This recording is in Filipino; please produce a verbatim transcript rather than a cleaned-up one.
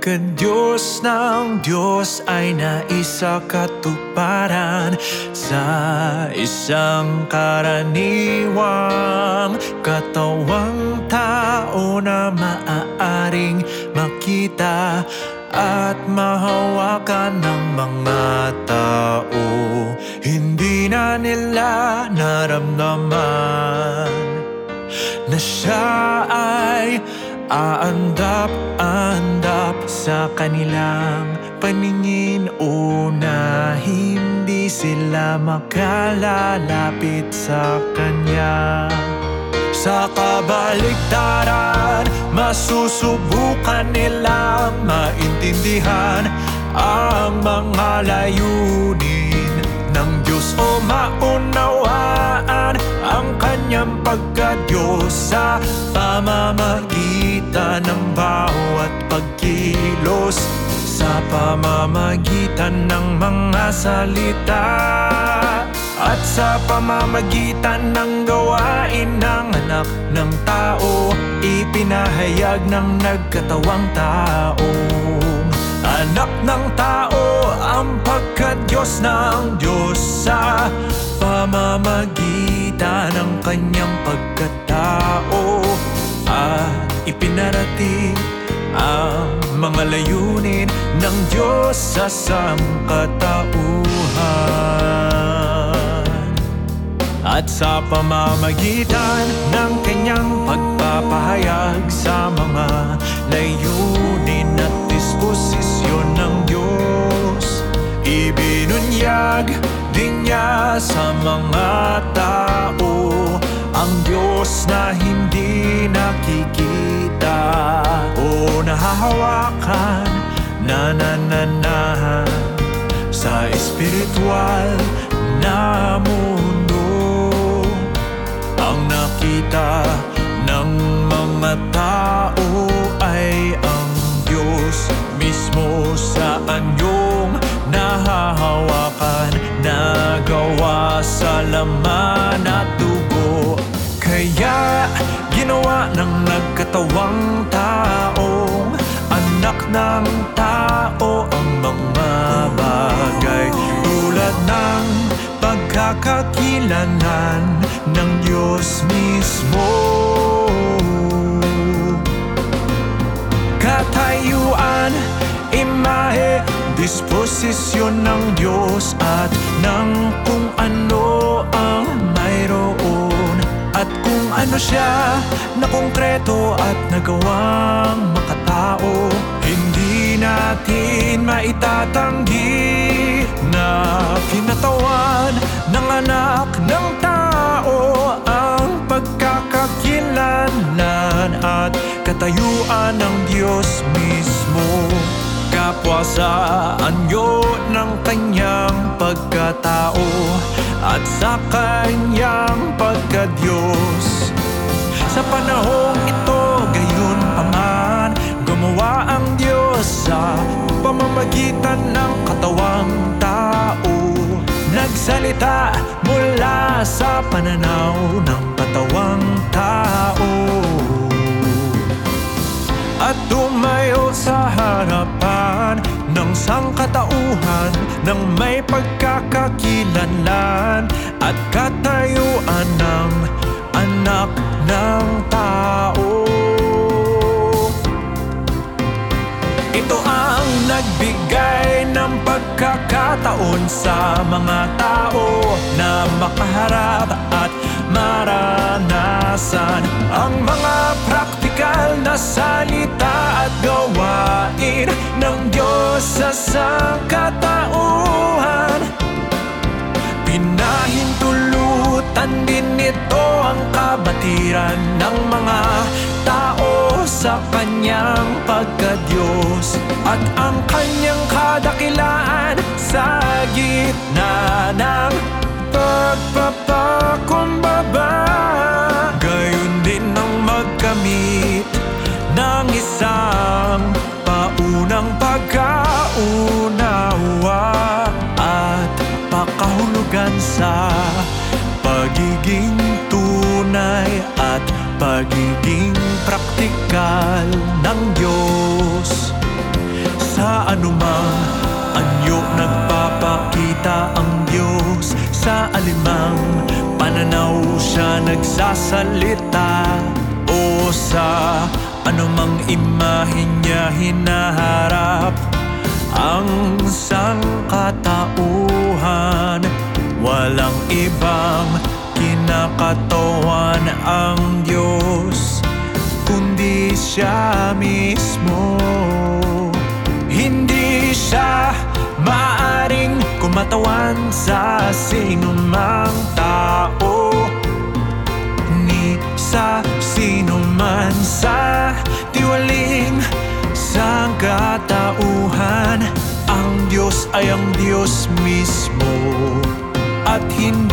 pagka-Diyos ng Diyos ay naisakatuparan sa isang karaniwang katawang tao na maaaring makita at mahawakan ng mga tao. Hindi na nila naramdaman na siya ay aandap-andap sa kanilang paningin, o na hindi sila makalalapit sa Kanya. Sa kabaligtaran, masusubukan nilang maintindihan ang mga layunin ng Diyos o maunawaan ang Kanyang pagka-Diyos sa pamamagitan ng bawat pagkilos, sa pamamagitan ng mga salita, at sa pamamagitan ng gawain ng anak ng tao, ipinahayag ng nagkatawang tao. Anak ng tao ang pagka-Diyos ng Diyos sa pamamagitan ng Kanyang pagkatao, at ipinarating ang mga layunin ng Diyos sa sangkatauhan. At sa pamamagitan ng Kanyang pagpapahayag sa mga layunin at disposisyon ng Diyos, ibinunyag din Niya sa mga tao ang Diyos na hindi nakikita o nahahawakan, nanananahan sa espiritual na mundo. Ang nakita ng mga tao ay ang Diyos mismo sa anyong nahahawakan, nagawa sa laman at dugo. Kaya ginawa ng nagkatawang taong anak ng tao ang mga bagay tulad ng pagkakakilanlan ng Diyos mismo, katayuan, imahe, disposisyon ng Diyos at ng kung ano ang mayroon, at kung ano siya na konkreto at nagawang makatao. Hindi natin maitatanggi na kinatawan ng anak ng tao ang pagkakakilanlan at katayuan ng Diyos mismo, kapwa sa anyo ng Kanyang pagkatao at sa Kanyang pagka-Diyos. Sa panahong ito, gayon paman, gumawa ang Diyos sa pamamagitan ng katawang tao. Nagsalita mula sa pananaw ng katawang tao at tumayo sa harapan ng sangkatauhan ng may pagkakakilanlan at katayuan ng anak ng tao. Ito ang nagbigay ng pagkakataon sa mga tao na makaharap at maranasan ang mga praktikal na salita at gawain ng Diyos sa sangkatauhan. Pinahintulutan din ito ang kabatiran ng mga tao sa Kanyang pagka-Diyos at ang Kanyang kadakilaan sa gitna ng pagpapakumbaba. Gayon din ang magkamit ng isang paunang pagkaunawa at pakahulugan sa pagiging tunay at pagiging praktikal ng Diyos. Sa anumang anyo nagpapakita ang Diyos. Sa alimang pananaw siya nagsasalita, o sa anumang imahe niya hinaharap ang sangkatauhan. Walang ibang kinakatawan ang Diyos kundi siya mismo. Hindi siya maaring kumatawan sa sinumang tao, ni sa sinuman sa tiwaling sangkatauhan. Ang Diyos ay ang Diyos mismo, at hindi